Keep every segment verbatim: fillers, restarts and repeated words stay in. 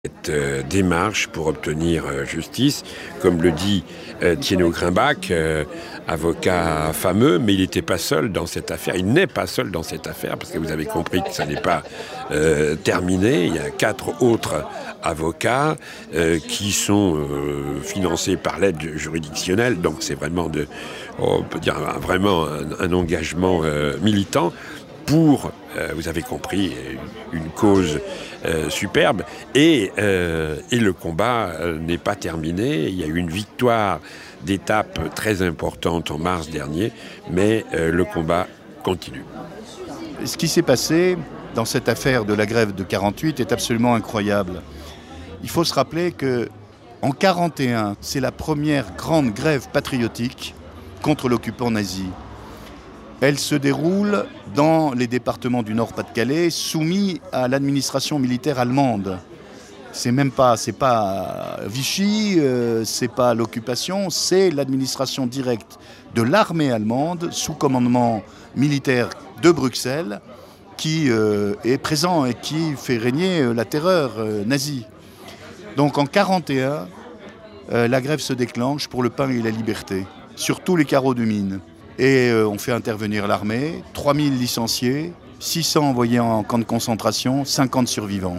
Cette euh, démarche pour obtenir euh, justice, comme le dit euh, Thienot Grimbach, euh, avocat fameux, mais il n'était pas seul dans cette affaire, il n'est pas seul dans cette affaire, parce que vous avez compris que ça n'est pas euh, terminé. Il y a quatre autres avocats euh, qui sont euh, financés par l'aide juridictionnelle, donc c'est vraiment, de, on peut dire vraiment un, un engagement euh, militant pour, euh, vous avez compris, une cause euh, superbe. Et, euh, et le combat euh, n'est pas terminé. Il y a eu une victoire d'étape très importante en mars dernier, mais euh, le combat continue. Ce qui s'est passé dans cette affaire de la grève de quarante-huit est absolument incroyable. Il faut se rappeler qu'en quarante et un, c'est la première grande grève patriotique contre l'occupant nazi. Elle se déroule dans les départements du Nord-Pas-de-Calais, soumis à l'administration militaire allemande. C'est même pas, c'est pas Vichy, euh, c'est pas l'occupation, c'est l'administration directe de l'armée allemande sous commandement militaire de Bruxelles qui euh, est présent et qui fait régner euh, la terreur euh, nazie. Donc en quarante et un, euh, la grève se déclenche pour le pain et la liberté, sur tous les carreaux de mine. Et euh, on fait intervenir l'armée, trois mille licenciés, six cents envoyés en camp de concentration, cinquante survivants.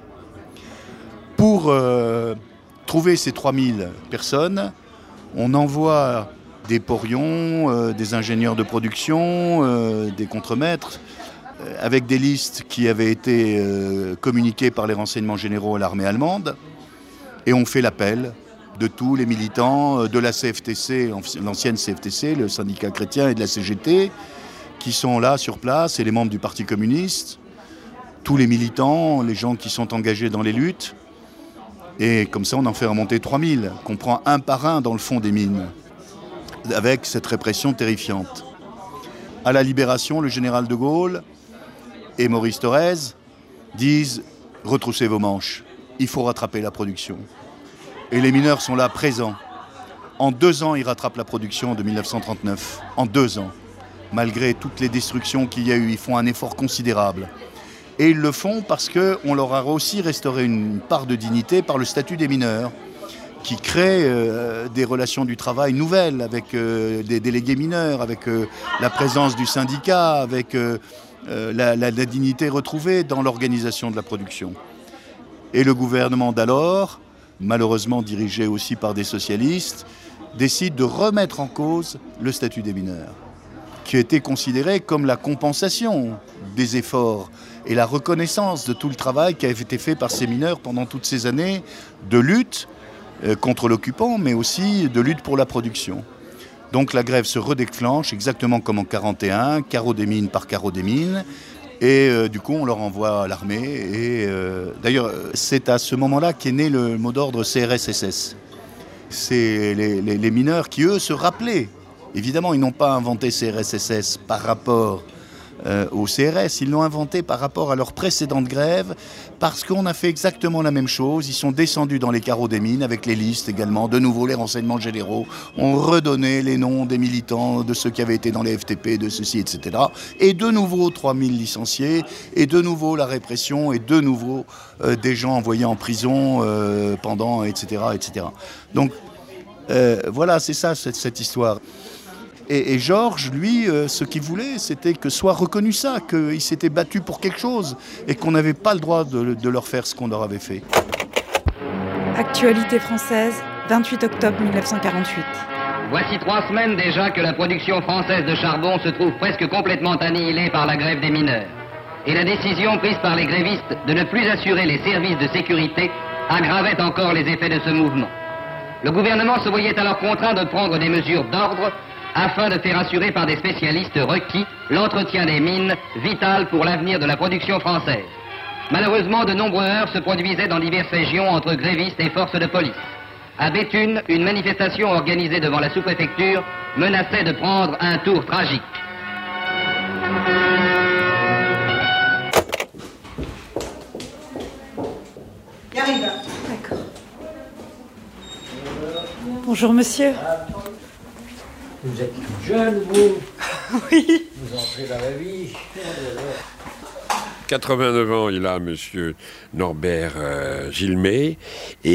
Pour euh, trouver ces trois mille personnes, on envoie des porions, euh, des ingénieurs de production, euh, des contremaîtres, euh, avec des listes qui avaient été euh, communiquées par les renseignements généraux à l'armée allemande. Et on fait l'appel de tous les militants de la C F T C, l'ancienne C F T C, le syndicat chrétien, et de la C G T, qui sont là sur place, et les membres du Parti communiste, tous les militants, les gens qui sont engagés dans les luttes. Et comme ça, on en fait remonter trois mille, qu'on prend un par un dans le fond des mines, avec cette répression terrifiante. À la Libération, le général de Gaulle et Maurice Thorez disent « Retroussez vos manches, il faut rattraper la production ». Et les mineurs sont là, présents. En deux ans, ils rattrapent la production de mille neuf cent trente-neuf. En deux ans. Malgré toutes les destructions qu'il y a eu, ils font un effort considérable. Et ils le font parce qu'on leur a aussi restauré une part de dignité par le statut des mineurs, qui crée euh, des relations du travail nouvelles avec euh, des délégués mineurs, avec euh, la présence du syndicat, avec euh, euh, la, la, la dignité retrouvée dans l'organisation de la production. Et le gouvernement d'alors, malheureusement dirigé aussi par des socialistes, décide de remettre en cause le statut des mineurs, qui a été considéré comme la compensation des efforts et la reconnaissance de tout le travail qui a été fait par ces mineurs pendant toutes ces années de lutte contre l'occupant, mais aussi de lutte pour la production. Donc la grève se redéclenche exactement comme en quarante et un, carreau des mines par carreau des mines. Et euh, du coup, on leur envoie à l'armée. Et euh, d'ailleurs, c'est à ce moment-là qu'est né le mot d'ordre C R S S S. C'est les, les, les mineurs qui, eux, se rappelaient. Évidemment, ils n'ont pas inventé C R S S S par rapport euh, au C R S. Ils l'ont inventé par rapport à leur précédente grève, parce qu'on a fait exactement la même chose. Ils sont descendus dans les carreaux des mines, avec les listes également. De nouveau, les renseignements généraux ont redonné les noms des militants, de ceux qui avaient été dans les F T P, de ceci, et cetera. Et de nouveau, trois mille licenciés, et de nouveau la répression, et de nouveau euh, des gens envoyés en prison euh, pendant, et cetera, et cetera. Donc, euh, voilà, c'est ça, cette, cette histoire. Et, et Georges, lui, euh, ce qu'il voulait, c'était que soit reconnu ça, qu'il s'était battu pour quelque chose et qu'on n'avait pas le droit de, de leur faire ce qu'on leur avait fait. Actualité française, vingt-huit octobre mille neuf cent quarante-huit. Voici trois semaines déjà que la production française de charbon se trouve presque complètement annihilée par la grève des mineurs. Et la décision prise par les grévistes de ne plus assurer les services de sécurité aggravait encore les effets de ce mouvement. Le gouvernement se voyait alors contraint de prendre des mesures d'ordre afin de faire assurer par des spécialistes requis l'entretien des mines, vital pour l'avenir de la production française. Malheureusement, de nombreux heurts se produisaient dans diverses régions entre grévistes et forces de police. À Béthune, une manifestation organisée devant la sous-préfecture menaçait de prendre un tour tragique. J'arrive. D'accord. Bonjour, monsieur. Vous êtes toute jeune, vous. Oui. Vous entrez dans la vie. quatre-vingt-neuf ans, il a monsieur Norbert euh, Gilmé. Et